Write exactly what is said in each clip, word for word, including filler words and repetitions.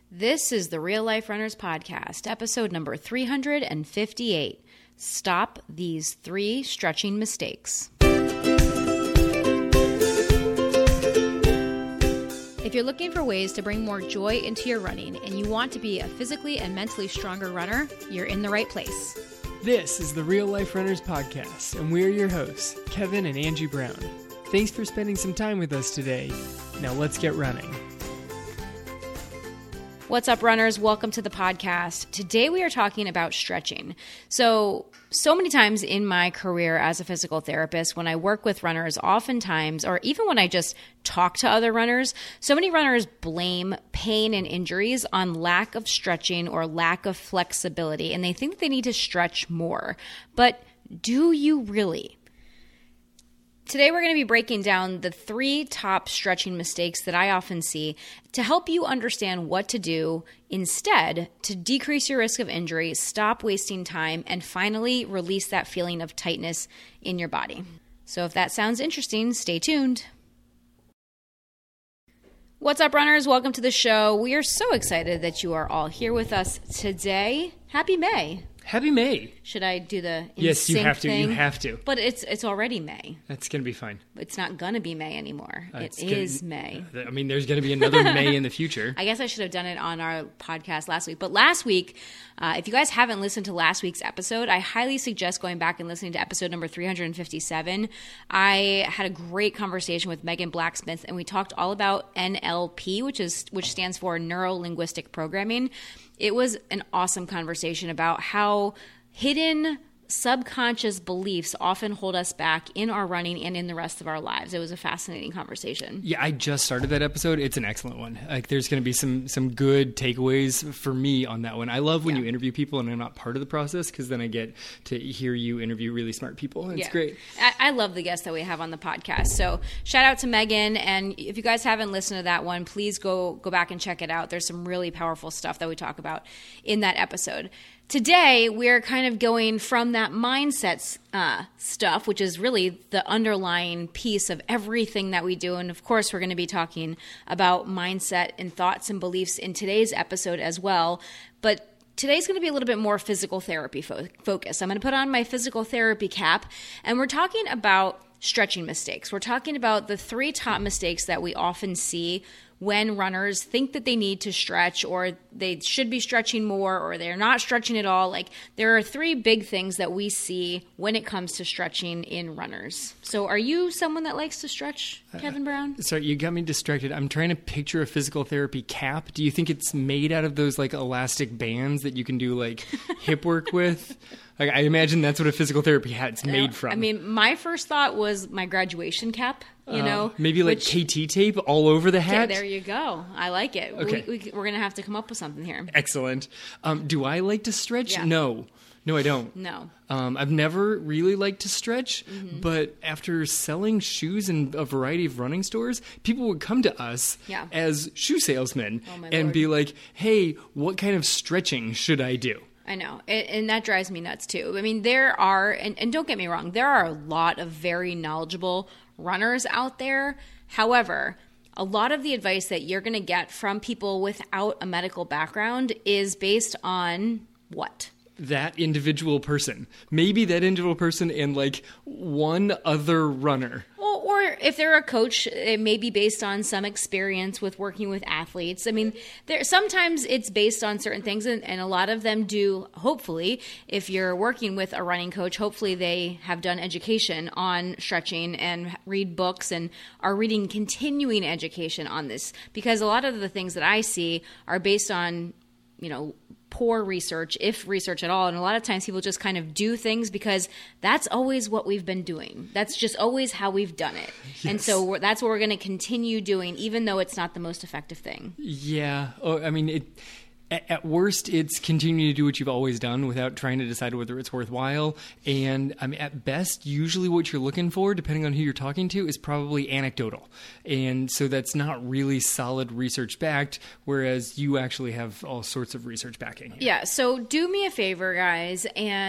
This is the Real Life Runners Podcast, episode number three hundred fifty-eight. Stop these three stretching mistakes. If you're looking for ways to bring more joy into your running and you want to be a physically and mentally stronger runner, you're in the right place. This is the Real Life Runners Podcast, and we're your hosts, Kevin and Angie Brown. Thanks for spending some time with us today. Now let's get running. What's up, runners? Welcome to the podcast. Today we are talking about stretching. So, so many times in my career as a physical therapist, when I work with runners, oftentimes, or even when I just talk to other runners, so many runners blame pain and injuries on lack of stretching or lack of flexibility, and they think they need to stretch more. But do you really? Today we're going to be breaking down the three top stretching mistakes that I often see to help you understand what to do instead to decrease your risk of injury, stop wasting time, and finally release that feeling of tightness in your body. So if that sounds interesting, stay tuned. What's up, runners? Welcome to the show. We are so excited that you are all here with us today. Happy May. Happy May. Should I do the in Yes, you sync have to. thing? You have to. But it's it's already May. That's going to be fine. It's not going to be May anymore. Uh, it it's gonna- is May. I mean, there's going to be another May in the future. I guess I should have done it on our podcast last week. But last week, uh, if you guys haven't listened to last week's episode, I highly suggest going back and listening to episode number three hundred fifty-seven. I had a great conversation with Megan Blacksmith, and we talked all about N L P, which is which stands for Neuro-Linguistic Programming. It was an awesome conversation about how hidden subconscious beliefs often hold us back in our running and in the rest of our lives. It was a fascinating conversation. Yeah, I just started that episode. It's an excellent one. Like, there's going to be some some good takeaways for me on that one. I love when Yeah. you interview people and I'm not part of the process, because then I get to hear you interview really smart people. It's Yeah. great. I, I love the guests that we have on the podcast. So shout out to Megan. And if you guys haven't listened to that one, please go go back and check it out. There's some really powerful stuff that we talk about in that episode. Today, we're kind of going from that mindset uh, stuff, which is really the underlying piece of everything that we do. And of course, we're going to be talking about mindset and thoughts and beliefs in today's episode as well. But today's going to be a little bit more physical therapy fo- focused. I'm going to put on my physical therapy cap, and we're talking about stretching mistakes. We're talking about the three top mistakes that we often see when runners think that they need to stretch, or they should be stretching more, or they're not stretching at all. Like, there are three big things that we see when it comes to stretching in runners. So are you someone that likes to stretch, Kevin Brown? Sorry, you got me distracted. I'm trying to picture a physical therapy cap. Do you think it's made out of those like elastic bands that you can do like hip work with? Like, I imagine that's what a physical therapy hat's made from. I mean, my first thought was my graduation cap, you Uh, know. maybe like which- K T tape all over the Okay, hat. there you go. I like it. Okay. We, we, we're going to have to come up with something here. Excellent. Um, do I like to stretch? Yeah. No. No, I don't. No. Um, I've never really liked to stretch, Mm-hmm. but after selling shoes in a variety of running stores, people would come to us Yeah. as shoe salesmen Oh, my and Lord. be like, hey, what kind of stretching should I do? I know. And, and that drives me nuts too. I mean, there are, and, and don't get me wrong, there are a lot of very knowledgeable runners out there. However, a lot of the advice that you're going to get from people without a medical background is based on what? That individual person. Maybe that individual person and like one other runner. Well, or if they're a coach, it may be based on some experience with working with athletes. I mean, there sometimes it's based on certain things, and, and a lot of them do, hopefully, if you're working with a running coach, hopefully they have done education on stretching and read books and are reading continuing education on this. Because a lot of the things that I see are based on, you know, poor research, if research at all. And a lot of times people just kind of do things because that's always what we've been doing. That's just always how we've done it. Yes. And so we're, that's what we're going to continue doing, even though it's not the most effective thing. Yeah. Oh, I mean, it. At at worst, it's continuing to do what you've always done without trying to decide whether it's worthwhile. And I mean, at best, usually what you're looking for, depending on who you're talking to, is probably anecdotal. And so that's not really solid research backed, whereas you actually have all sorts of research backing here. Yeah. So do me a favor, guys, and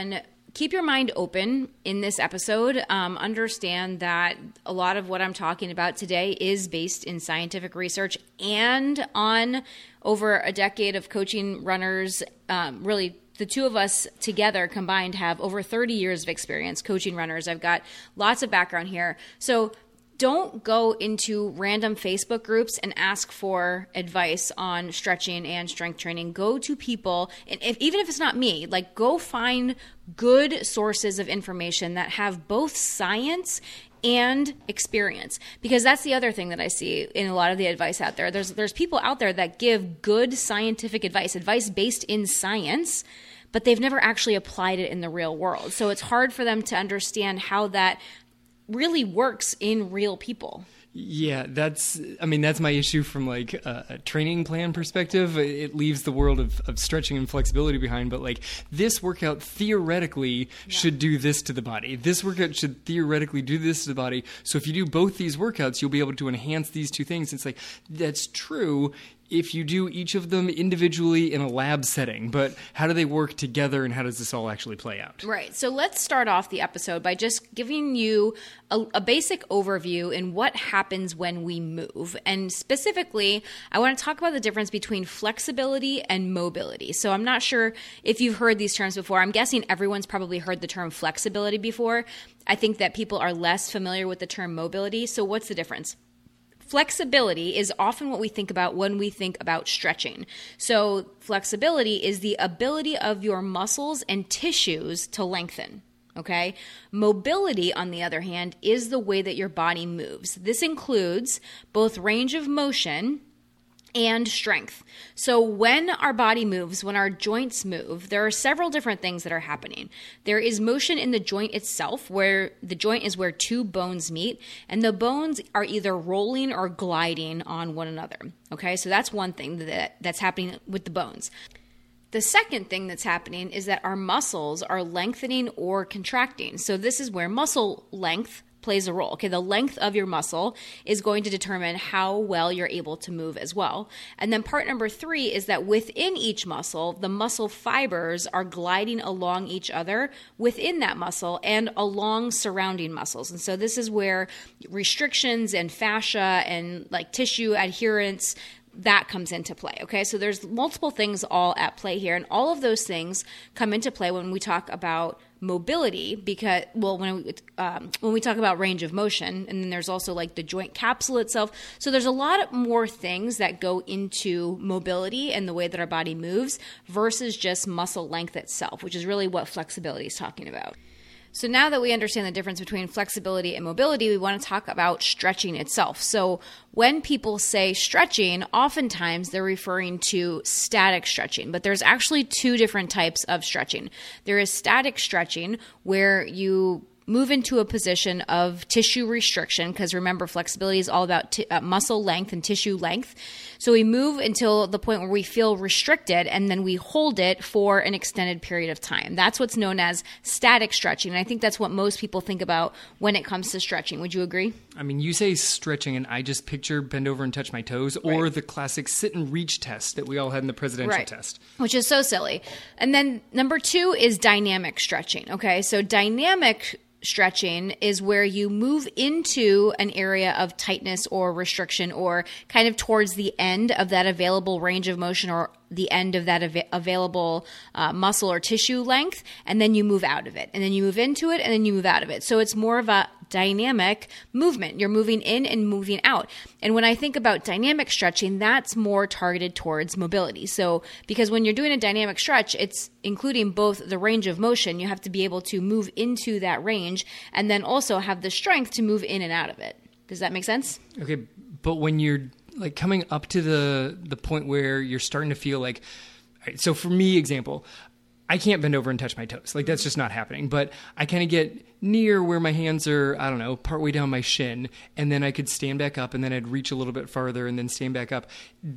keep your mind open in this episode. Um, understand that a lot of what I'm talking about today is based in scientific research and on over a decade of coaching runners. Um, really, the two of us together combined have over thirty years of experience coaching runners. I've got lots of background here. So don't go into random Facebook groups and ask for advice on stretching and strength training. Go to people, and if, even if it's not me, like go find good sources of information that have both science and experience, because that's the other thing that I see in a lot of the advice out there. There's there's people out there that give good scientific advice, advice based in science, but they've never actually applied it in the real world. So it's hard for them to understand how that really works in real people. Yeah, that's, I mean, that's my issue from like a, a training plan perspective. It leaves the world of, of stretching and flexibility behind, but like this workout theoretically yeah. should do this to the body. This workout should theoretically do this to the body. So if you do both these workouts, you'll be able to enhance these two things. It's like, that's true if you do each of them individually in a lab setting, but how do they work together and how does this all actually play out? Right. So let's start off the episode by just giving you a, a basic overview in what happens when we move. And specifically, I want to talk about the difference between flexibility and mobility. So I'm not sure if you've heard these terms before. I'm guessing everyone's probably heard the term flexibility before. I think that people are less familiar with the term mobility. So what's the difference? Flexibility is often what we think about when we think about stretching. So flexibility is the ability of your muscles and tissues to lengthen. Okay? Mobility, on the other hand, is the way that your body moves. This includes both range of motion and strength. So when our body moves, when our joints move, there are several different things that are happening. There is motion in the joint itself, where the joint is where two bones meet, and the bones are either rolling or gliding on one another. Okay, so that's one thing that, that's happening with the bones. The second thing that's happening is that our muscles are lengthening or contracting. So this is where muscle length plays a role. Okay, the length of your muscle is going to determine how well you're able to move as well. And then part number three is that within each muscle, the muscle fibers are gliding along each other within that muscle and along surrounding muscles. And so this is where restrictions and fascia and like tissue adherence, that comes into play. Okay, so there's multiple things all at play here, and all of those things come into play when we talk about mobility, because well when we um, when we talk about range of motion, and then there's also like the joint capsule itself. So there's a lot more things that go into mobility and the way that our body moves versus just muscle length itself, which is really what flexibility is talking about. So now that we understand the difference between flexibility and mobility, we want to talk about stretching itself. So when people say stretching, oftentimes they're referring to static stretching, but there's actually two different types of stretching. There is static stretching, where you move into a position of tissue restriction, because remember, flexibility is all about t- uh, muscle length and tissue length. So we move until the point where we feel restricted, and then we hold it for an extended period of time. That's what's known as static stretching. And I think that's what most people think about when it comes to stretching. Would you agree? I mean, you say stretching, and I just picture bend over and touch my toes, or right. the classic sit and reach test that we all had in the presidential right. test. Which is so silly. And then number two is dynamic stretching. Okay, so dynamic stretching is where you move into an area of tightness or restriction, or kind of towards the end of that available range of motion, or the end of that av- available uh, muscle or tissue length, and then you move out of it, and then you move into it, and then you move out of it. So it's more of a dynamic movement. You're moving in and moving out. And when I think about dynamic stretching, that's more targeted towards mobility. So because when you're doing a dynamic stretch, it's including both the range of motion. You have to be able to move into that range, and then also have the strength to move in and out of it. Does that make sense? Okay, but when you're like coming up to the the point where you're starting to feel like, all right, so for me, example, I can't bend over and touch my toes. Like, that's just not happening. But I kind of get near where my hands are, I don't know, partway down my shin, and then I could stand back up, and then I'd reach a little bit farther and then stand back up.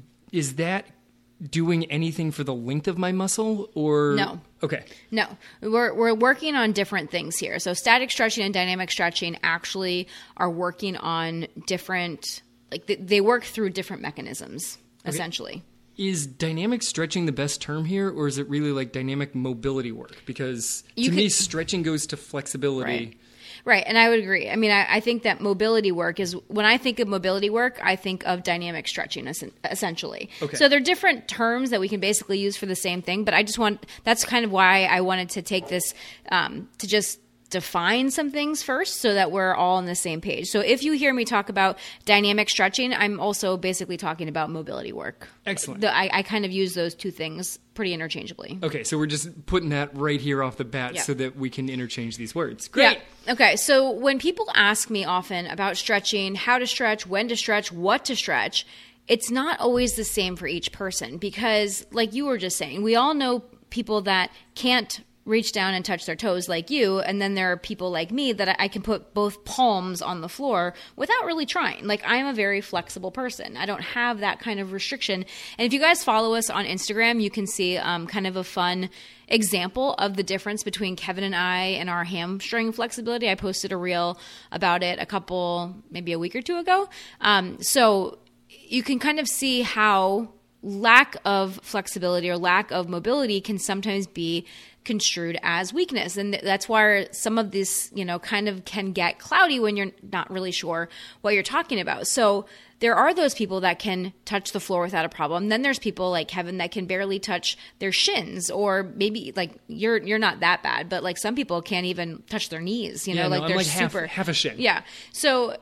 Is that doing anything for the length of my muscle, or no? Okay. No, we're we're working on different things here. So static stretching and dynamic stretching actually are working on different, like they, they work through different mechanisms, okay. essentially. Is dynamic stretching the best term here, or is it really like dynamic mobility work? Because You to could- me, stretching goes to flexibility. Right. Right, and I would agree. I mean, I, I think that mobility work is, when I think of mobility work, I think of dynamic stretching es- essentially. Okay. So they're different terms that we can basically use for the same thing, but I just want, that's kind of why I wanted to take this um, to just define some things first so that we're all on the same page. So if you hear me talk about dynamic stretching, I'm also basically talking about mobility work. Excellent. The, I, I kind of use those two things pretty interchangeably. Okay, so we're just putting that right here off the bat Yeah. so that we can interchange these words. Great. Yeah. Okay. So when people ask me often about stretching, how to stretch, when to stretch, what to stretch, it's not always the same for each person because, like you were just saying, we all know people that can't reach down and touch their toes like you, and then there are people like me that I can put both palms on the floor without really trying. Like, I'm a very flexible person. I don't have that kind of restriction. And if you guys follow us on Instagram, you can see um, kind of a fun example of the difference between Kevin and I and our hamstring flexibility. I posted a reel about it a couple, maybe a week or two ago. Um, so you can kind of see how lack of flexibility or lack of mobility can sometimes be construed as weakness. And that's why some of this, you know, kind of can get cloudy when you're not really sure what you're talking about. So there are those people that can touch the floor without a problem. Then there's people like Kevin that can barely touch their shins, or maybe like you're you're not that bad, but like some people can't even touch their knees, you Yeah, know, no, like I'm they're like half- super half a shin. Yeah. So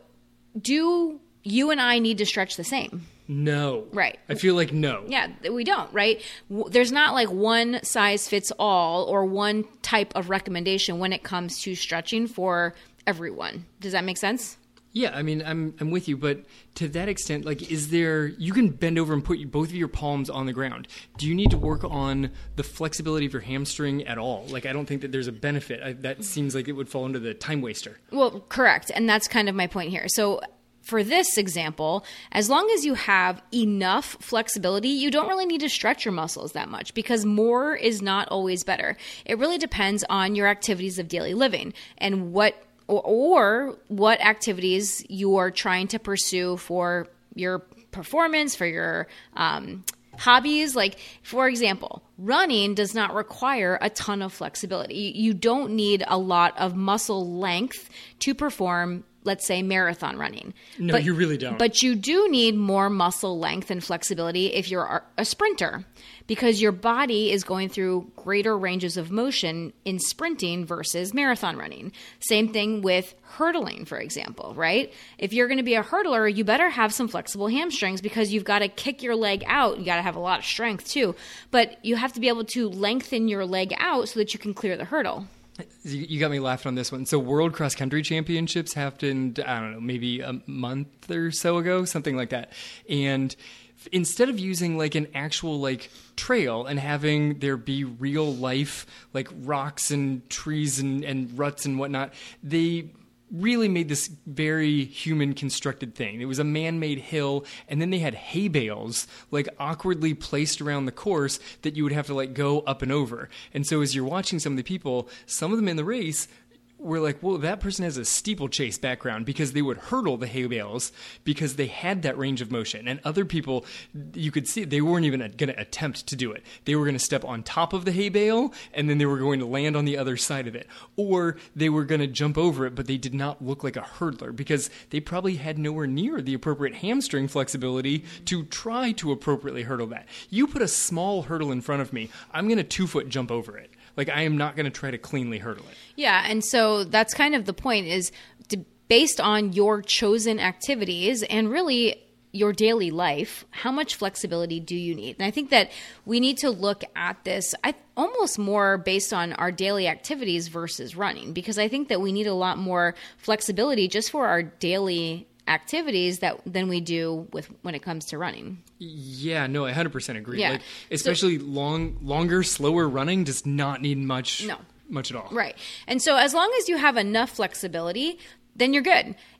do you and I need to stretch the same? No. Right. I feel like no. Yeah, we don't, right? W- There's not like one size fits all or one type of recommendation when it comes to stretching for everyone. Does that make sense? Yeah, I mean, I'm I'm with you, but to that extent, like, is there? You can bend over and put your, both of your palms on the ground. Do you need to work on the flexibility of your hamstring at all? Like, I don't think that there's a benefit. I, that seems like it would fall into the time waster. Well, correct, and that's kind of my point here. So for this example, as long as you have enough flexibility, you don't really need to stretch your muscles that much because more is not always better. It really depends on your activities of daily living and what or, or what activities you are trying to pursue for your performance, for your um, hobbies. Like, for example, running does not require a ton of flexibility. You, you don't need a lot of muscle length to perform, let's say, marathon running. No, you really don't. But you do need more muscle length and flexibility if you're a sprinter, because your body is going through greater ranges of motion in sprinting versus marathon running. Same thing with hurdling, for example, right? If you're going to be a hurdler, you better have some flexible hamstrings because you've got to kick your leg out. You got to have a lot of strength too, but you have to be able to lengthen your leg out so that you can clear the hurdle. You you got me laughing on this one. So World Cross Country Championships happened, I don't know, maybe a month or so ago, something like that. And f- instead of using like an actual like trail and having there be real life like rocks and trees and, and ruts and whatnot, they really made this very human constructed thing. It was a man-made hill, and then they had hay bales like awkwardly placed around the course that you would have to like go up and over. And so as you're watching some of the people, some of them in the race were like, well, that person has a steeplechase background because they would hurdle the hay bales because they had that range of motion. And other people, you could see they weren't even going to attempt to do it. They were going to step on top of the hay bale and then they were going to land on the other side of it. Or they were going to jump over it, but they did not look like a hurdler because they probably had nowhere near the appropriate hamstring flexibility to try to appropriately hurdle that. You put a small hurdle in front of me, I'm going to two foot jump over it. Like, I am not going to try to cleanly hurdle it. Yeah, and so that's kind of the point is to, based on your chosen activities and really your daily life, how much flexibility do you need? And I think that we need to look at this I, almost more based on our daily activities versus running, because I think that we need a lot more flexibility just for our daily activities that than we do with when it comes to running. Yeah, no, I one hundred percent agree. Yeah. Like, especially so, long, longer, slower running does not need much, no. much at all. Right. And so as long as you have enough flexibility, then you're good.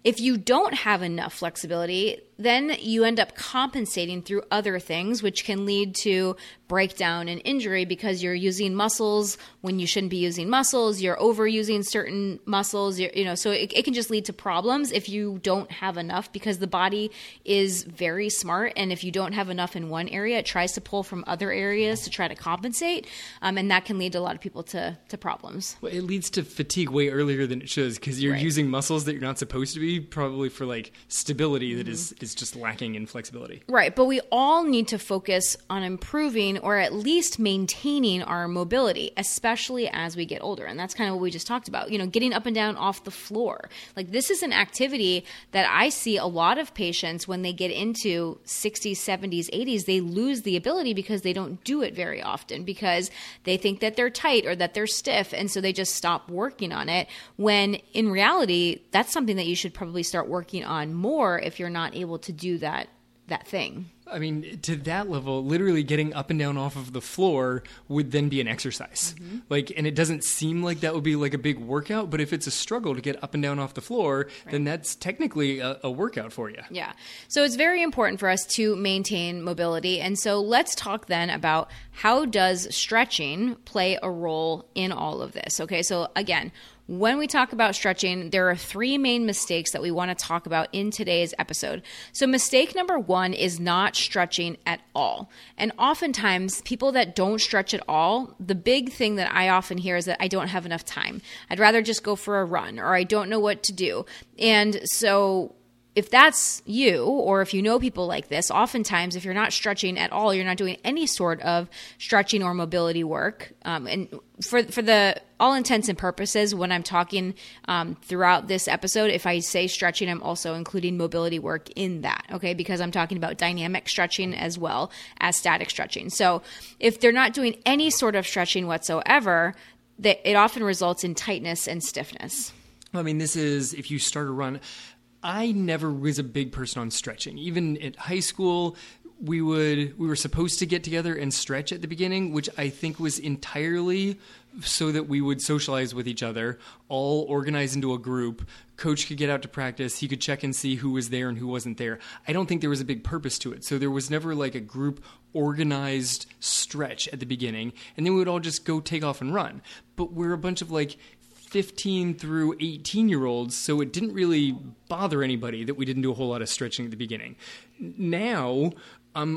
If you don't have enough flexibility, then you end up compensating through other things, which can lead to breakdown and injury because you're using muscles when you shouldn't be using muscles. You're overusing certain muscles, you're, you know, so it, it can just lead to problems if you don't have enough, because the body is very smart. And if you don't have enough in one area, it tries to pull from other areas to try to compensate. Um, and that can lead to a lot of people to, to problems. Well, it leads to fatigue way earlier than it should, because you're Right. using muscles that you're not supposed to be, probably for like stability that Mm-hmm. is, is just lacking in flexibility. Right, but we all need to focus on improving or at least maintaining our mobility, especially as we get older. And that's kind of what we just talked about, you know, getting up and down off the floor. Like, this is an activity that I see a lot of patients when they get into sixties, seventies, eighties, they lose the ability because they don't do it very often, because they think that they're tight or that they're stiff. And so they just stop working on it, when in reality, that's something that you should probably start working on more if you're not able to do that that thing. I mean, to that level, literally getting up and down off of the floor would then be an exercise. Mm-hmm. Like, and it doesn't seem like that would be like a big workout, but if it's a struggle to get up and down off the floor, right. then that's technically a, a workout for you. Yeah. So it's very important for us to maintain mobility. And so let's talk then about how does stretching play a role in all of this? Okay. So again, when we talk about stretching, there are three main mistakes that we want to talk about in today's episode. So mistake number one is not stretching at all. And oftentimes, people that don't stretch at all, the big thing that I often hear is that I don't have enough time. I'd rather just go for a run, or I don't know what to do. And so if that's you, or if you know people like this, oftentimes if you're not stretching at all, you're not doing any sort of stretching or mobility work. Um, and for for the all intents and purposes, when I'm talking um, throughout this episode, if I say stretching, I'm also including mobility work in that, okay? Because I'm talking about dynamic stretching as well as static stretching. So if they're not doing any sort of stretching whatsoever, that it often results in tightness and stiffness. I mean, this is, if you start a run, I never was a big person on stretching. Even at high school, we would we were supposed to get together and stretch at the beginning, which I think was entirely so that we would socialize with each other, all organized into a group. Coach could get out to practice. He could check and see who was there and who wasn't there. I don't think there was a big purpose to it. So there was never like a group organized stretch at the beginning. And then we would all just go take off and run. But we're a bunch of like fifteen through eighteen year olds, so it didn't really bother anybody that we didn't do a whole lot of stretching at the beginning. Now, I'm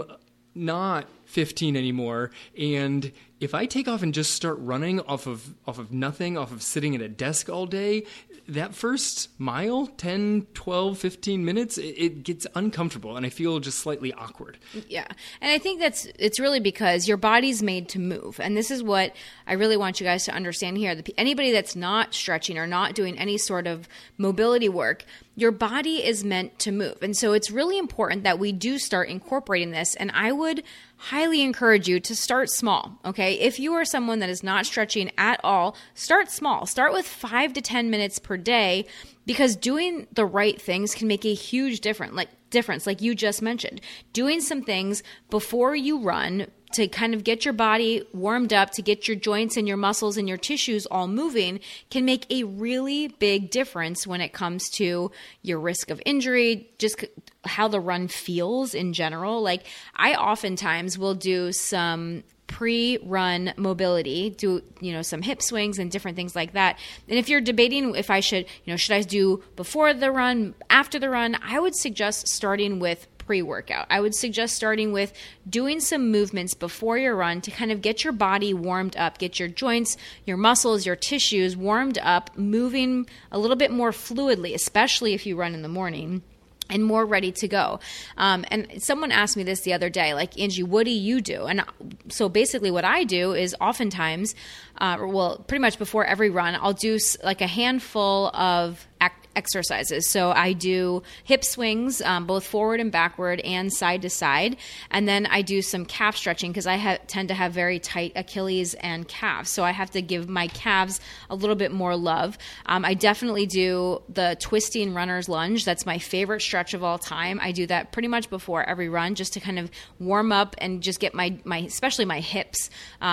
not fifteen anymore, and if I take off and just start running off of off of nothing, off of sitting at a desk all day, that first mile, ten, twelve, fifteen minutes, it, it gets uncomfortable, and I feel just slightly awkward. Yeah. And I think that's, it's really because your body's made to move. And this is what I really want you guys to understand here. The, anybody that's not stretching or not doing any sort of mobility work, your body is meant to move. And so it's really important that we do start incorporating this. And I would highly encourage you to start small, okay? If you are someone that is not stretching at all, start small. Start with five to ten minutes per day, because doing the right things can make a huge difference, like difference, like you just mentioned. Doing some things before you run to kind of get your body warmed up, to get your joints and your muscles and your tissues all moving, can make a really big difference when it comes to your risk of injury, just how the run feels in general. Like, I oftentimes will do some pre-run mobility, do, you know, some hip swings and different things like that. And if you're debating if I should, you know, should I do before the run, after the run, I would suggest starting with pre-workout. I would suggest starting with doing some movements before your run to kind of get your body warmed up, get your joints, your muscles, your tissues warmed up, moving a little bit more fluidly, especially if you run in the morning, and more ready to go. Um, and someone asked me this the other day, like, Angie, what do you do? And so basically what I do is oftentimes, uh, well, pretty much before every run, I'll do like a handful of ac- exercises. So I do hip swings, um, both forward and backward and side to side. And then I do some calf stretching because I ha- tend to have very tight Achilles and calves. So I have to give my calves a little bit more love. Um, I definitely do the twisting runner's lunge. That's my favorite stretch of all time. I do that pretty much before every run just to kind of warm up and just get my, my especially my hips um,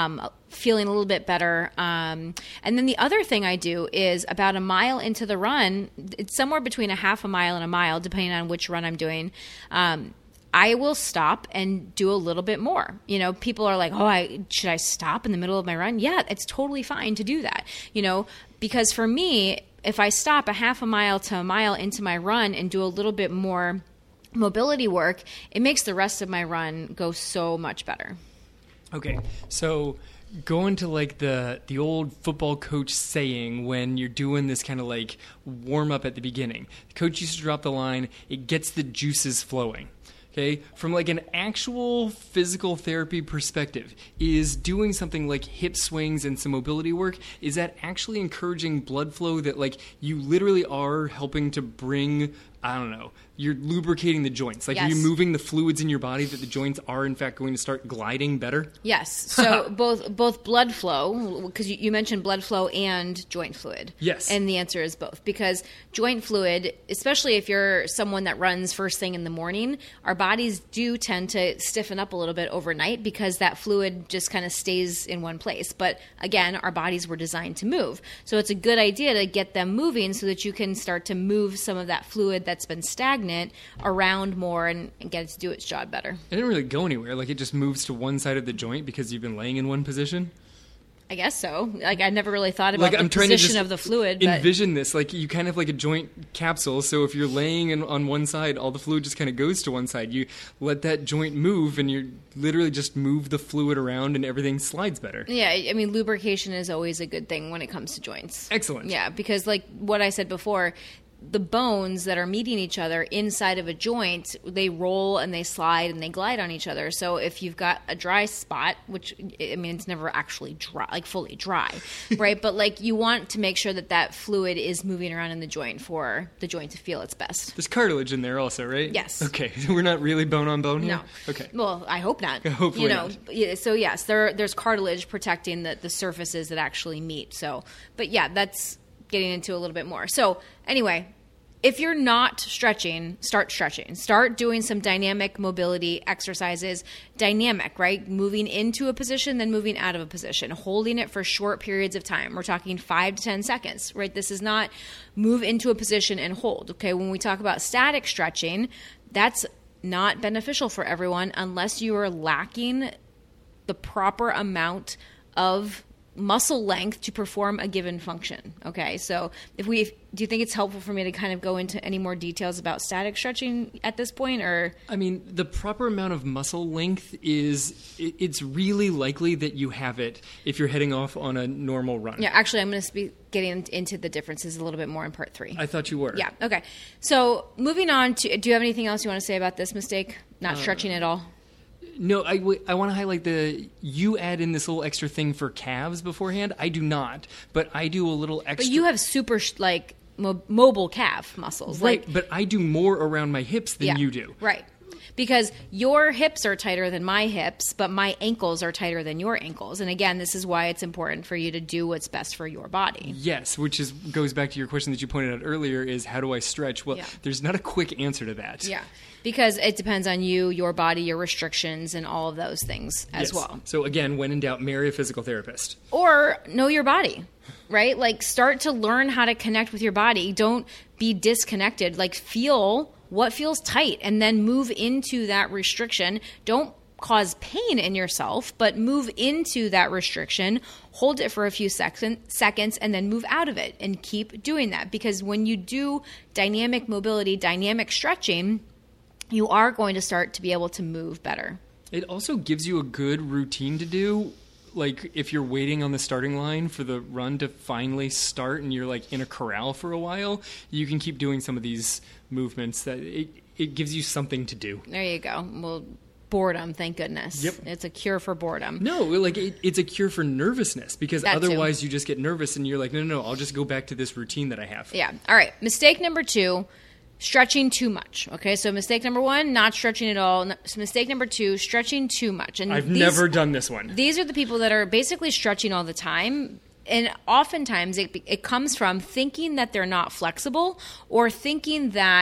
feeling a little bit better. Um, and then the other thing I do is about a mile into the run, it's somewhere between a half a mile and a mile, depending on which run I'm doing. Um, I will stop and do a little bit more. You know, people are like, oh, I should I stop in the middle of my run? Yeah, it's totally fine to do that. You know, because for me, if I stop a half a mile to a mile into my run and do a little bit more mobility work, it makes the rest of my run go so much better. Okay, so going to like the the old football coach saying when you're doing this kind of like warm up at the beginning, the coach used to drop the line, it gets the juices flowing. Okay, from like an actual physical therapy perspective, is doing something like hip swings and some mobility work, is that actually encouraging blood flow that like you literally are helping to bring, I don't know, you're lubricating the joints. Like, yes. Are you moving the fluids in your body that the joints are in fact going to start gliding better? Yes. So both both blood flow, because you, you mentioned blood flow and joint fluid. Yes. And the answer is both. Because joint fluid, especially if you're someone that runs first thing in the morning, our bodies do tend to stiffen up a little bit overnight because that fluid just kind of stays in one place. But again, our bodies were designed to move. So it's a good idea to get them moving so that you can start to move some of that fluid that's been stagnant around more and, and get it to do its job better. It didn't really go anywhere. Like, it just moves to one side of the joint because you've been laying in one position. I guess so. Like, I never really thought about like, the I'm trying position to just of the fluid. But envision this. Like, you kind of have like a joint capsule. So if you're laying in, on one side, all the fluid just kind of goes to one side. You let that joint move, and you literally just move the fluid around, and everything slides better. Yeah, I mean, lubrication is always a good thing when it comes to joints. Excellent. Yeah, because like what I said before, the bones that are meeting each other inside of a joint, they roll and they slide and they glide on each other. So if you've got a dry spot, which, I mean, it's never actually dry, like fully dry, right? But like you want to make sure that that fluid is moving around in the joint for the joint to feel its best. There's cartilage in there also, right? Yes. Okay, we're not really bone on bone here? No. Okay. Well, I hope not. Hopefully you know, not. Yeah, so yes, there there's cartilage protecting the, the surfaces that actually meet. So, but yeah, that's getting into a little bit more. So anyway, if you're not stretching, start stretching. Start doing some dynamic mobility exercises. Dynamic, right? Moving into a position, then moving out of a position. Holding it for short periods of time. We're talking five to ten seconds, right? This is not move into a position and hold, okay? When we talk about static stretching, that's not beneficial for everyone unless you are lacking the proper amount of muscle length to perform a given function. Okay, so if we, if, do you think it's helpful for me to kind of go into any more details about static stretching at this point, or? I mean, the proper amount of muscle length is, it, it's really likely that you have it if you're heading off on a normal run. Yeah, actually, I'm going to be getting into the differences a little bit more in part three. I thought you were. Yeah, okay. So moving on to, do you have anything else you want to say about this mistake? Not uh, stretching at all? No, I, w- I want to highlight the, you add in this little extra thing for calves beforehand. I do not, but I do a little extra. But you have super, like, mo- mobile calf muscles. Right, like, but I do more around my hips than yeah, you do. Right. Because your hips are tighter than my hips, but my ankles are tighter than your ankles. And again, this is why it's important for you to do what's best for your body. Yes, which is goes back to your question that you pointed out earlier, is how do I stretch? Well, yeah. There's not a quick answer to that. Yeah, because it depends on you, your body, your restrictions, and all of those things as yes. well. So again, when in doubt, marry a physical therapist. Or know your body, right? Like, start to learn how to connect with your body. Don't be disconnected. Like, feel what feels tight and then move into that restriction. Don't cause pain in yourself, but move into that restriction, hold it for a few second, seconds, and then move out of it and keep doing that. Because when you do dynamic mobility, dynamic stretching, you are going to start to be able to move better. It also gives you a good routine to do. Like, if you're waiting on the starting line for the run to finally start and you're like in a corral for a while, you can keep doing some of these movements. That it, it gives you something to do. There you go. Well, boredom, thank goodness. Yep. It's a cure for boredom. No, like it, it's a cure for nervousness, because that otherwise too. you just get nervous and you're like, no, no, no, I'll just go back to this routine that I have. Yeah. All right. Mistake number two. Stretching too much. Okay, so mistake number one, not stretching at all. Mistake number two, stretching too much. And I've these, never done this one. These are the people that are basically stretching all the time. And oftentimes it, it comes from thinking that they're not flexible, or thinking that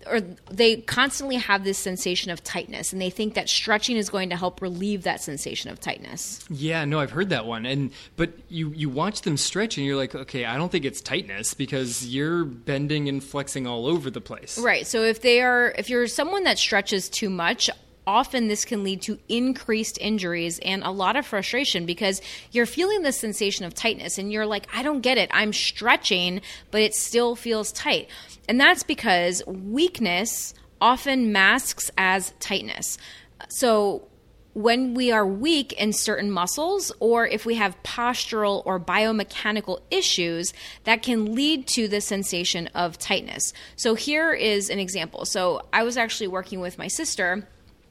or they constantly have this sensation of tightness, and they think that stretching is going to help relieve that sensation of tightness. Yeah, no, I've heard that one. And but you you watch them stretch and you're like, okay, I don't think it's tightness because you're bending and flexing all over the place. Right. So if they are if you're someone that stretches too much, often this can lead to increased injuries and a lot of frustration because you're feeling this sensation of tightness and you're like, I don't get it. I'm stretching, but it still feels tight. And that's because weakness often masks as tightness. So when we are weak in certain muscles, or if we have postural or biomechanical issues, that can lead to the sensation of tightness. So here is an example. So I was actually working with my sister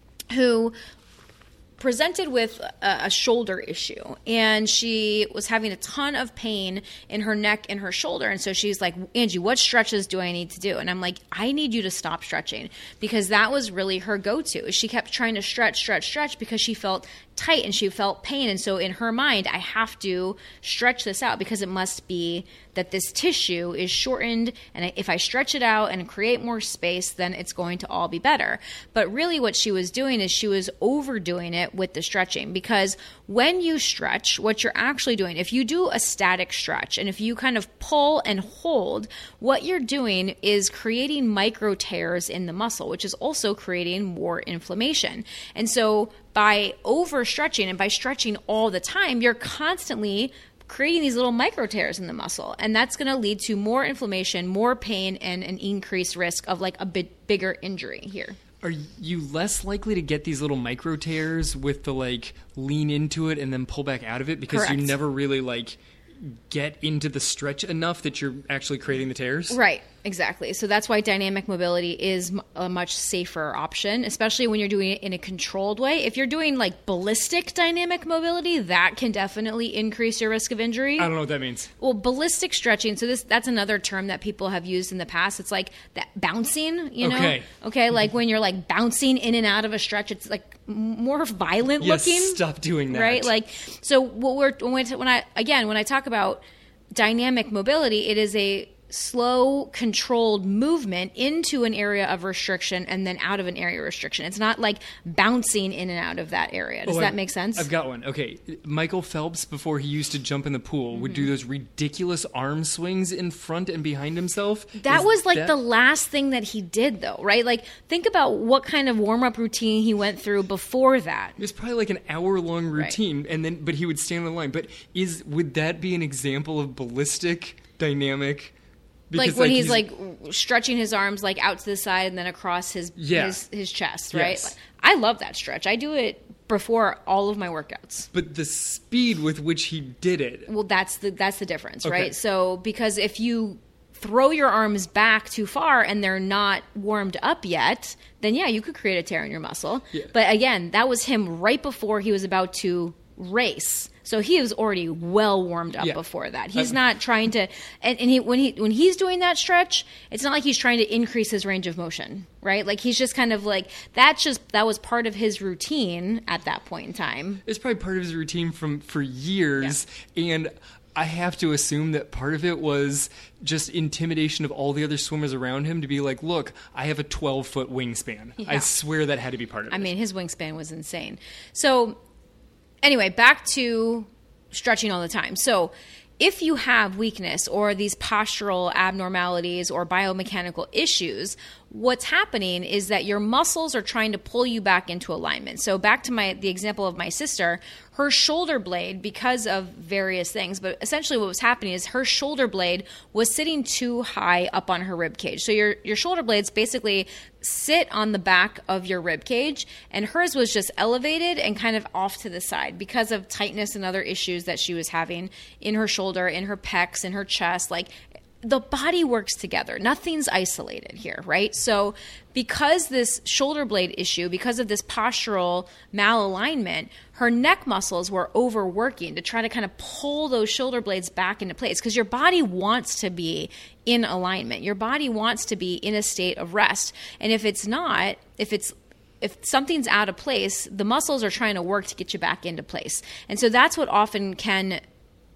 who presented with a, a shoulder issue, and she was having a ton of pain in her neck and her shoulder. And so she's like, Angie, what stretches do I need to do? And I'm like, I need you to stop stretching, because that was really her go-to. She kept trying to stretch, stretch, stretch because she felt tight and she felt pain. And so in her mind, I have to stretch this out because it must be that this tissue is shortened, and if I stretch it out and create more space, then it's going to all be better. But really what she was doing is she was overdoing it with the stretching, because when you stretch, what you're actually doing, if you do a static stretch and if you kind of pull and hold, what you're doing is creating micro tears in the muscle, which is also creating more inflammation. And so by overstretching and by stretching all the time, you're constantly creating these little micro tears in the muscle, and that's going to lead to more inflammation, more pain, and an increased risk of like a bit bigger injury here. Are you less likely to get these little micro tears with the like lean into it and then pull back out of it because Correct. You never really like get into the stretch enough that you're actually creating the tears? Right, exactly. So that's why dynamic mobility is a much safer option, especially when you're doing it in a controlled way. If you're doing like ballistic dynamic mobility, that can definitely increase your risk of injury. I don't know what that means. Well, ballistic stretching, so this that's another term that people have used in the past. It's like that bouncing, you know? Okay. Okay, like when you're like bouncing in and out of a stretch, it's like more violent Yes, looking. stop doing that. Right? Like, so what we're, when, when I, again, when I talk about dynamic mobility, it is a slow, controlled movement into an area of restriction and then out of an area of restriction. It's not like bouncing in and out of that area. Does Oh, that I've- make sense? I've got one. Okay. Michael Phelps, before he used to jump in the pool, would do those ridiculous arm swings in front and behind himself. That Is was like that- the last thing that he did, though, right? Like, think about what kind of warm-up routine he went through before that. It was probably like an hour-long routine, and then but he would stand on the line. But is would that be an example of ballistic dynamic? Like Because, when he's, like stretching his arms like out to the side and then across his Yeah. his, his chest, right? Yes. I love that stretch. I do it before all of my workouts. But the speed with which he did it. Well, that's the that's the difference, Okay. right? So because if you throw your arms back too far and they're not warmed up yet, then yeah, you could create a tear in your muscle. Yeah. But again, that was him right before he was about to race. So he was already well warmed up Yeah. before that. He's Um, not trying to, and, and he when he when he's doing that stretch, it's not like he's trying to increase his range of motion, right? Like he's just kind of like that's just that was part of his routine at that point in time. It's probably part of his routine from for years, and I have to assume that part of it was just intimidation of all the other swimmers around him to be like, look, I have a twelve foot wingspan. I Yeah. swear that had to be part of it. I mean, his wingspan was insane. So anyway, back to stretching all the time. So if you have weakness or these postural abnormalities or biomechanical issues, what's happening is that your muscles are trying to pull you back into alignment. So back to my the example of my sister, her shoulder blade, because of various things, but essentially what was happening is her shoulder blade was sitting too high up on her rib cage. So your your shoulder blades basically sit on the back of your rib cage, and hers was just elevated and kind of off to the side because of tightness and other issues that she was having in her shoulder, in her pecs, in her chest. Like, the body works together. Nothing's isolated here, right? So because this shoulder blade issue, because of this postural malalignment, her neck muscles were overworking to try to kind of pull those shoulder blades back into place, because your body wants to be in alignment. Your body wants to be in a state of rest. And if it's not, if it's if something's out of place, the muscles are trying to work to get you back into place. And so that's what often can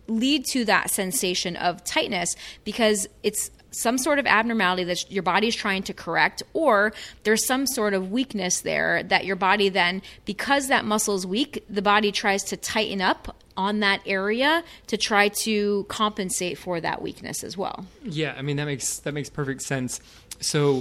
lead to that sensation of tightness because it's some sort of abnormality that your body is trying to correct, or there's some sort of weakness there that your body then, because that muscle is weak, the body tries to tighten up on that area to try to compensate for that weakness as well. Yeah, I mean, that makes that makes perfect sense. So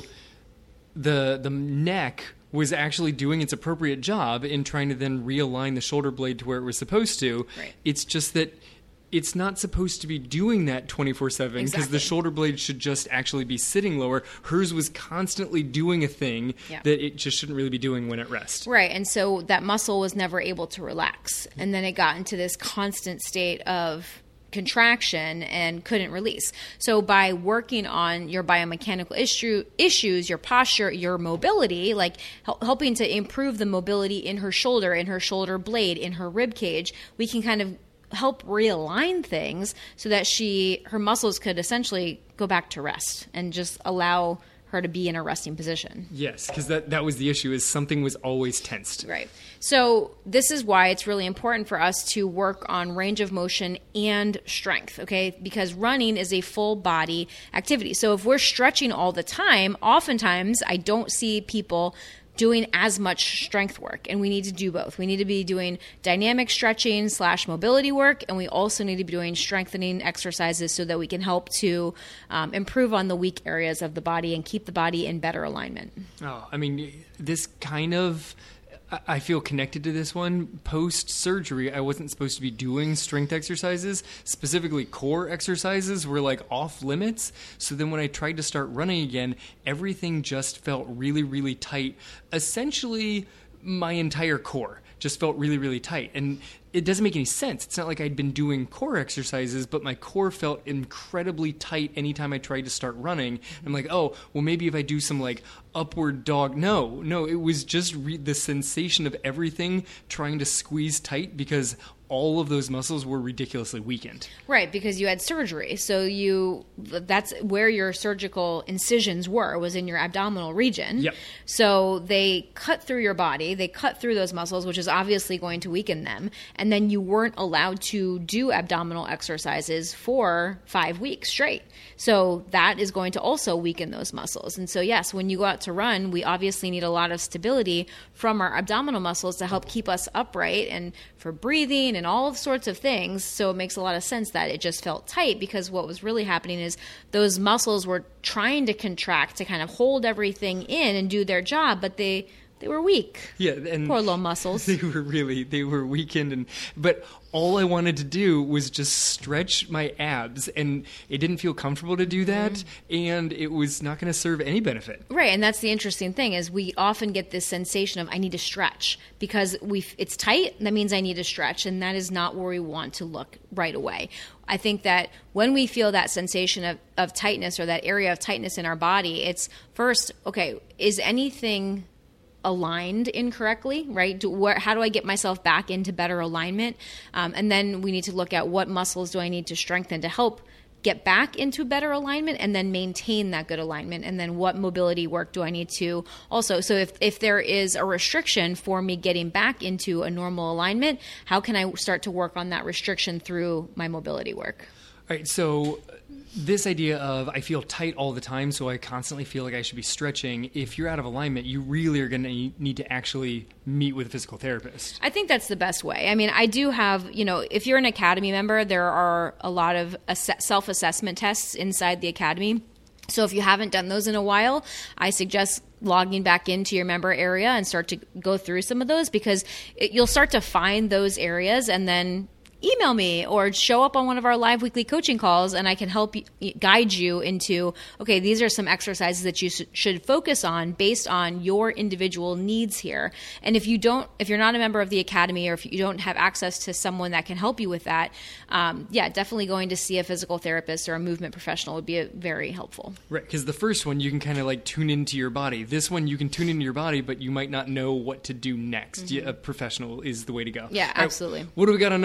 the the neck was actually doing its appropriate job in trying to then realign the shoulder blade to where it was supposed to. Right. It's just that it's not supposed to be doing that twenty-four seven because Exactly. the shoulder blade should just actually be sitting lower. Hers was constantly doing a thing Yeah. that it just shouldn't really be doing when at rest. Right. And so that muscle was never able to relax. And then it got into this constant state of contraction and couldn't release. So by working on your biomechanical issue, issues, your posture, your mobility, like hel- helping to improve the mobility in her shoulder, in her shoulder blade, in her rib cage, we can kind of help realign things so that she her muscles could essentially go back to rest and just allow her to be in a resting position. Yes, because that, that was the issue, is something was always tensed. Right. So this is why it's really important for us to work on range of motion and strength, okay? Because running is a full body activity. So if we're stretching all the time, oftentimes I don't see people doing as much strength work, and we need to do both. We need to be doing dynamic stretching slash mobility work, and we also need to be doing strengthening exercises so that we can help to um, improve on the weak areas of the body and keep the body in better alignment. Oh, I mean, this kind of, I feel connected to this one. Post-surgery, I wasn't supposed to be doing strength exercises. Specifically, core exercises were like off limits. So then when I tried to start running again, everything just felt really, really tight. Essentially, my entire core just felt really, really tight. And it doesn't make any sense. It's not like I'd been doing core exercises, but my core felt incredibly tight anytime I tried to start running. I'm like, oh, well, maybe if I do some like upward dog. No, no, it was just re- the sensation of everything trying to squeeze tight because all of those muscles were ridiculously weakened. Right, because you had surgery. So you that's where your surgical incisions were, was in your abdominal region. Yep. So they cut through your body, they cut through those muscles, which is obviously going to weaken them. And then you weren't allowed to do abdominal exercises for five weeks straight. So that is going to also weaken those muscles. And so yes, when you go out to run, we obviously need a lot of stability from our abdominal muscles to help keep us upright and for breathing and all sorts of things. So it makes a lot of sense that it just felt tight, because what was really happening is those muscles were trying to contract to kind of hold everything in and do their job, but they they were weak. Yeah, and poor little muscles. They were really they were weakened, and but all I wanted to do was just stretch my abs, and it didn't feel comfortable to do that, mm-hmm. and it was not going to serve any benefit. Right, and that's the interesting thing, is we often get this sensation of I need to stretch because we it's tight. That means I need to stretch, and that is not where we want to look right away. I think that when we feel that sensation of, of tightness, or that area of tightness in our body, it's first, okay, is anything aligned incorrectly, right? Do, where, how do I get myself back into better alignment? Um, and then we need to look at what muscles do I need to strengthen to help get back into better alignment and then maintain that good alignment. And then what mobility work do I need to also, so if, if there is a restriction for me getting back into a normal alignment, how can I start to work on that restriction through my mobility work? All right, so this idea of I feel tight all the time, so I constantly feel like I should be stretching. If you're out of alignment, you really are going to need to actually meet with a physical therapist. I think that's the best way. I mean, I do have, you know, if you're an Academy member, there are a lot of ass- self-assessment tests inside the Academy. So if you haven't done those in a while, I suggest logging back into your member area and start to go through some of those, because it, you'll start to find those areas, and then email me or show up on one of our live weekly coaching calls, and I can help you, guide you into, okay, these are some exercises that you sh- should focus on based on your individual needs here. And if you don't, if you're not a member of the Academy, or if you don't have access to someone that can help you with that, um, yeah, definitely going to see a physical therapist or a movement professional would be a, very helpful. Right, because the first one, you can kind of like tune into your body. This one, you can tune into your body, but you might not know what to do next. Mm-hmm. Yeah, a professional is the way to go. Yeah, All absolutely. right, what do we got on number three?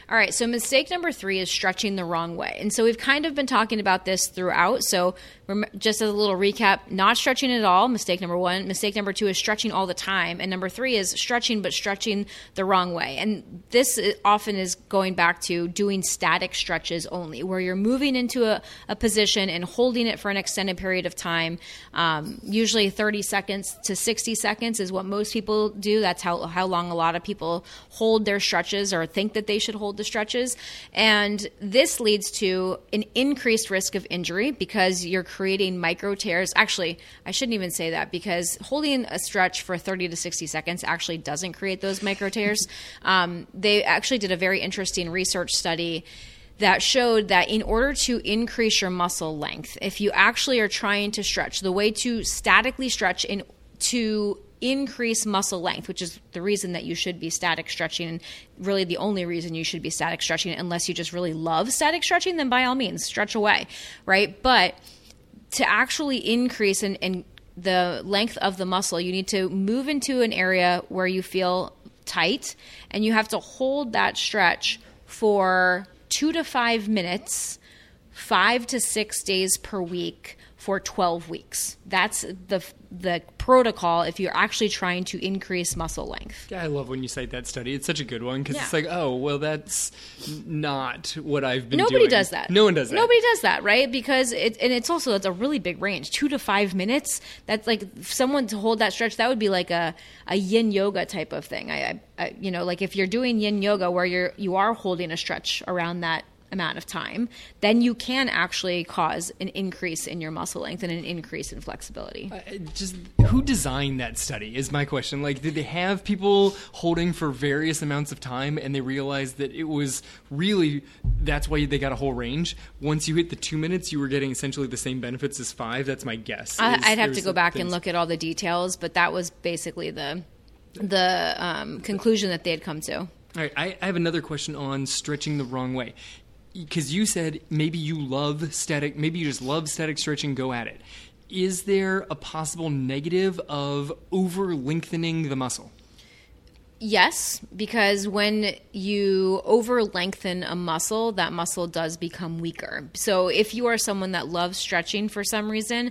All right, so mistake number three is stretching the wrong way. And so we've kind of been talking about this throughout. So rem- just as a little recap, not stretching at all, mistake number one. Mistake number two is stretching all the time. And number three is stretching, but stretching the wrong way. And this often is going back to doing static stretches only, where you're moving into a, a position and holding it for an extended period of time. Um, usually thirty seconds to sixty seconds is what most people do. That's how, how long a lot of people hold their stretches or think that they should hold the stretches. And this leads to an increased risk of injury because you're creating micro tears. Actually, I shouldn't even say that, because holding a stretch for thirty to sixty seconds actually doesn't create those micro tears. Um, they actually did a very interesting research study that showed that in order to increase your muscle length, if you actually are trying to stretch, the way to statically stretch in to increase muscle length, which is the reason that you should be static stretching, and really the only reason you should be static stretching, unless you just really love static stretching, then by all means, stretch away, right? But to actually increase in, in the length of the muscle, you need to move into an area where you feel tight, and you have to hold that stretch for two to five minutes, five to six days per week for twelve weeks. That's the the protocol if you're actually trying to increase muscle length. Yeah, I love when you cite that study. It's such a good one because Yeah. it's like, oh, well, that's not what I've been Nobody doing. does that. No one does that. Nobody does that, right? Because it, and it's also, it's a really big range, two to five minutes. That's like, if someone to hold that stretch, that would be like a, a yin yoga type of thing. I, I, I, you know, like if you're doing yin yoga where you're, you are holding a stretch around that amount of time, then you can actually cause an increase in your muscle length and an increase in flexibility. Uh, just who designed that study is my question. Like, did they have people holding for various amounts of time and they realized that it was really, that's why they got a whole range? Once you hit the two minutes, you were getting essentially the same benefits as five. That's my guess. I, is I'd have there's to go back things- and look at all the details, but that was basically the the um, conclusion that they had come to. All right, I, I have another question on stretching the wrong way. Because you said maybe you love static, maybe you just love static stretching, go at it. Is there a possible negative of over lengthening the muscle? Yes, because when you over lengthen a muscle, that muscle does become weaker. So if you are someone that loves stretching for some reason,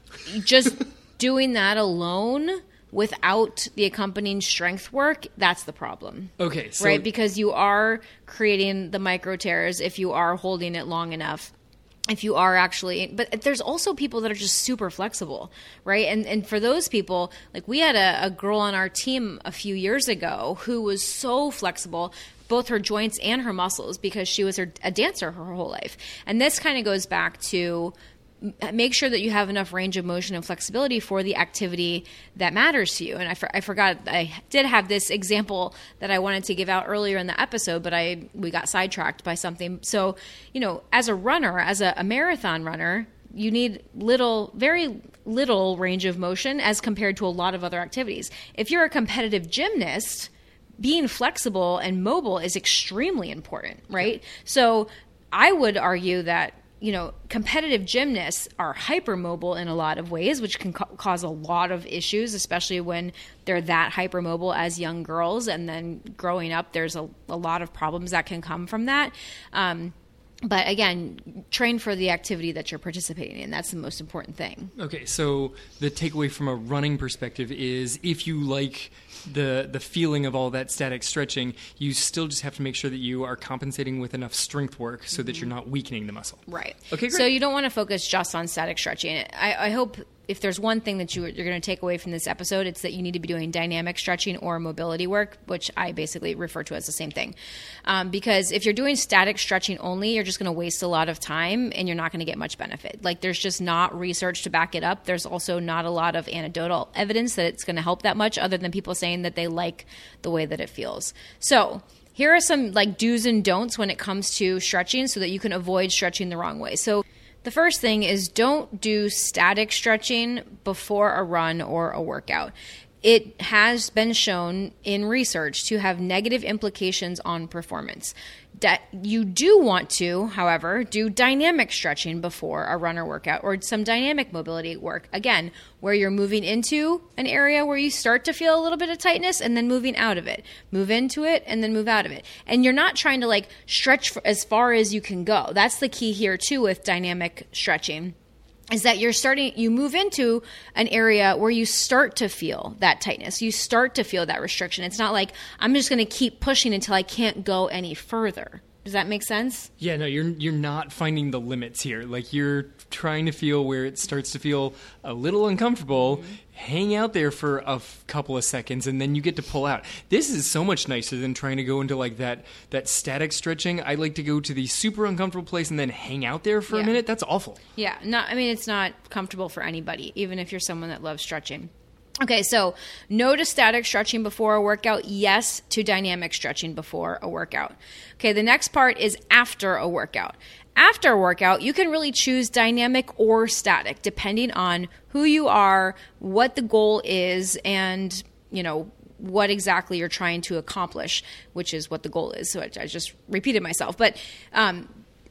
just doing that alone without the accompanying strength work, that's the problem. Okay, so right? Because you are creating the micro tears if you are holding it long enough. If you are actually, but there's also people that are just super flexible, right? And and for those people, like we had a, a girl on our team a few years ago who was so flexible, both her joints and her muscles, because she was her, a dancer her whole life. And this kind of goes back to make sure that you have enough range of motion and flexibility for the activity that matters to you. And I, for, I forgot, I did have this example that I wanted to give out earlier in the episode, but I we got sidetracked by something. So, you know, as a runner, as a, a marathon runner, you need little, very little range of motion as compared to a lot of other activities. If you're a competitive gymnast, being flexible and mobile is extremely important, right? So I would argue that, you know, competitive gymnasts are hypermobile in a lot of ways, which can ca- cause a lot of issues, especially when they're that hypermobile as young girls. And then growing up, there's a, a lot of problems that can come from that. Um, but again, train for the activity that you're participating in. That's the most important thing. Okay, so the takeaway from a running perspective is if you like the the feeling of all that static stretching, you still just have to make sure that you are compensating with enough strength work so that you're not weakening the muscle. Right. Okay, great. So you don't want to focus just on static stretching. I, I hope if there's one thing that you, you're going to take away from this episode, it's that you need to be doing dynamic stretching or mobility work, which I basically refer to as the same thing. Um, because if you're doing static stretching only, you're just going to waste a lot of time and you're not going to get much benefit. Like there's just not research to back it up. There's also not a lot of anecdotal evidence that it's going to help that much other than people saying that they like the way that it feels. So here are some like do's and don'ts when it comes to stretching so that you can avoid stretching the wrong way. So the first thing is don't do static stretching before a run or a workout. it has been shown in research to have negative implications on performance. That you do want to, however, do dynamic stretching before a run or workout, or some dynamic mobility work. Again, where you're moving into an area where you start to feel a little bit of tightness and then moving out of it. Move into it and then move out of it. And you're not trying to like stretch for as far as you can go. That's the key here too with dynamic stretching. Is that you're starting, you move into an area where you start to feel that tightness. You start to feel that restriction. It's not like, I'm just going to keep pushing until I can't go any further. Does that make sense? Yeah, no, you're you're not finding the limits here. Like you're trying to feel where it starts to feel a little uncomfortable, mm-hmm. hang out there for a f- couple of seconds, and then you get to pull out. This is so much nicer than trying to go into like that that static stretching. I like to go to the super uncomfortable place and then hang out there for yeah. a minute. That's awful. Yeah, not. I mean, it's not comfortable for anybody, even if you're someone that loves stretching. Okay, so no to static stretching before a workout, yes to dynamic stretching before a workout. Okay, the next part is after a workout. After a workout, you can really choose dynamic or static, depending on who you are, what the goal is, and, you know, what exactly you're trying to accomplish, which is what the goal is. So I, I just repeated myself. But um,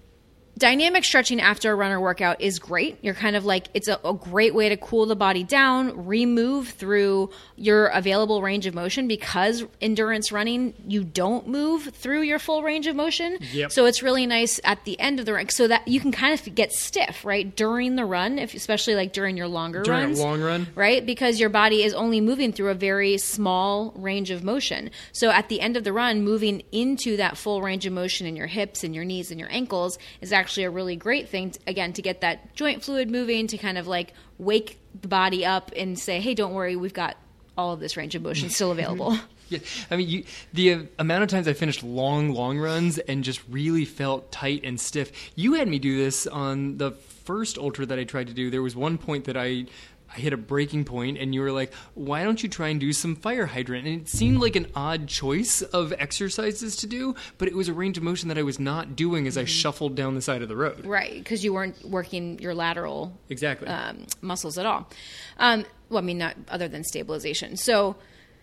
dynamic stretching after a run or workout is great. You're kind of like, it's a, a great way to cool the body down, remove through your available range of motion, because endurance running, you don't move through your full range of motion. Yep. So it's really nice at the end of the run so that you can kind of get stiff, right? During the run, if especially like during your longer during runs. During a long run. Right? Because your body is only moving through a very small range of motion. So at the end of the run, moving into that full range of motion in your hips and your knees and your ankles is actually actually a really great thing, to, again, to get that joint fluid moving, to kind of like wake the body up and say, hey, don't worry, we've got all of this range of motion still available. Yeah, I mean, you, the uh, amount of times I finished long, long runs and just really felt tight and stiff. You had me do this on the first ultra that I tried to do. There was one point that I... I hit a breaking point, and you were like, why don't you try and do some fire hydrant? And it seemed like an odd choice of exercises to do, but it was a range of motion that I was not doing as I shuffled down the side of the road. Right, because you weren't working your lateral exactly um, muscles at all. Um, well, I mean, not other than stabilization. So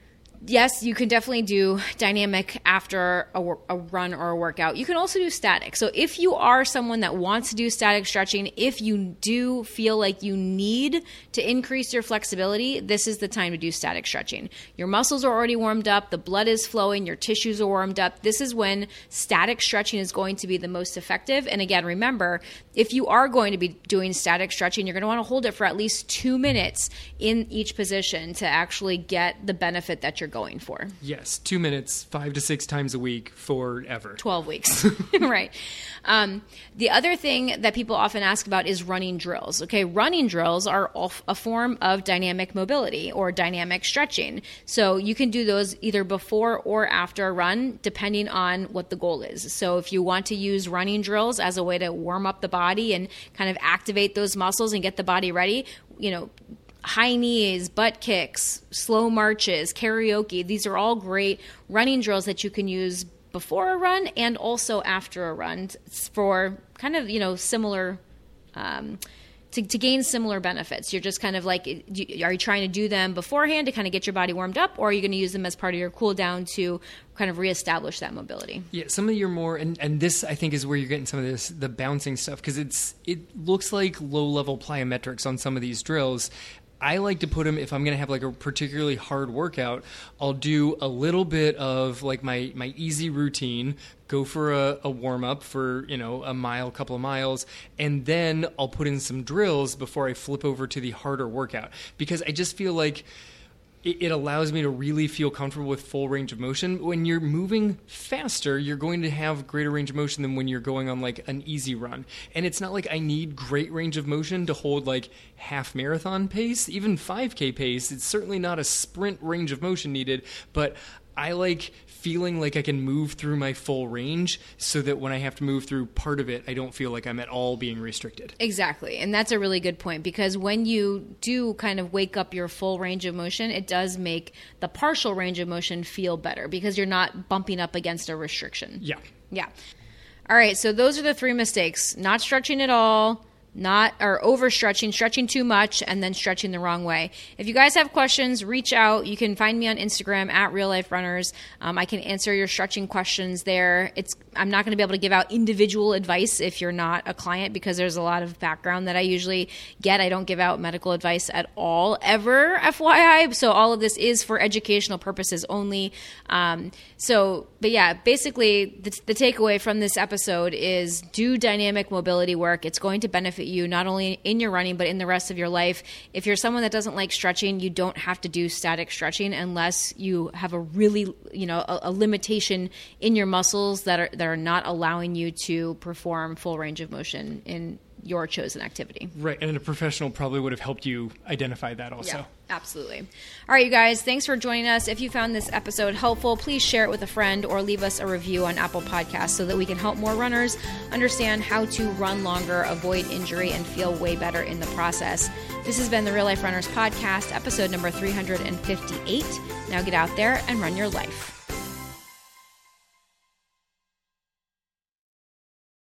yes, you can definitely do dynamic after a, a run or a workout. You can also do static. So if you are someone that wants to do static stretching, if you do feel like you need to increase your flexibility, this is the time to do static stretching. Your muscles are already warmed up, the blood is flowing, your tissues are warmed up. This is when static stretching is going to be the most effective. And again, remember, if you are going to be doing static stretching, you're going to want to hold it for at least two minutes in each position to actually get the benefit that you're going for. Yes, two minutes, five to six times a week forever. twelve weeks. Right. Um, the other thing that people often ask about is running drills. Okay, running drills are a form of dynamic mobility or dynamic stretching. So you can do those either before or after a run, depending on what the goal is. So if you want to use running drills as a way to warm up the body and kind of activate those muscles and get the body ready, you know, high knees, butt kicks, slow marches, karaoke. These are all great running drills that you can use before a run and also after a run for kind of, you know, similar, um, to, to gain similar benefits. You're just kind of like, are you trying to do them beforehand to kind of get your body warmed up, or are you going to use them as part of your cool down to kind of reestablish that mobility? Yeah, some of your more, and, and this I think is where you're getting some of this, the bouncing stuff, because it's it looks like low-level plyometrics on some of these drills. I like to put them, if I'm going to have like a particularly hard workout, I'll do a little bit of like my, my easy routine, go for a, a warm up for, you know, a mile, couple of miles, and then I'll put in some drills before I flip over to the harder workout, because I just feel like it, it allows me to really feel comfortable with full range of motion. When you're moving faster, you're going to have greater range of motion than when you're going on like an easy run. And it's not like I need great range of motion to hold like half marathon pace, even five K pace. It's certainly not a sprint range of motion needed, but I like feeling like I can move through my full range so that when I have to move through part of it, I don't feel like I'm at all being restricted. Exactly. And that's a really good point, because when you do kind of wake up your full range of motion, it does make the partial range of motion feel better because you're not bumping up against a restriction. Yeah. Yeah. All right. So those are the three mistakes: not stretching at all, not or overstretching, stretching too much, and then stretching the wrong way. If you guys have questions, reach out. You can find me on Instagram at Real Life Runners. Um, I can answer your stretching questions there. It's I'm not going to be able to give out individual advice if you're not a client, because there's a lot of background that I usually get. I don't give out medical advice at all, ever, F Y I. So all of this is for educational purposes only. Um, so, but yeah, basically the, the takeaway from this episode is do dynamic mobility work. It's going to benefit you not only in your running, but in the rest of your life. If you're someone that doesn't like stretching, you don't have to do static stretching unless you have a really, you know, a, a limitation in your muscles that are, that are not allowing you to perform full range of motion in your chosen activity. Right. And a professional probably would have helped you identify that also. Yeah, absolutely. All right, you guys, thanks for joining us. If you found this episode helpful, please share it with a friend or leave us a review on Apple Podcasts so that we can help more runners understand how to run longer, avoid injury, and feel way better in the process. This has been the Real Life Runners Podcast, episode number three hundred fifty-eight. Now get out there and run your life.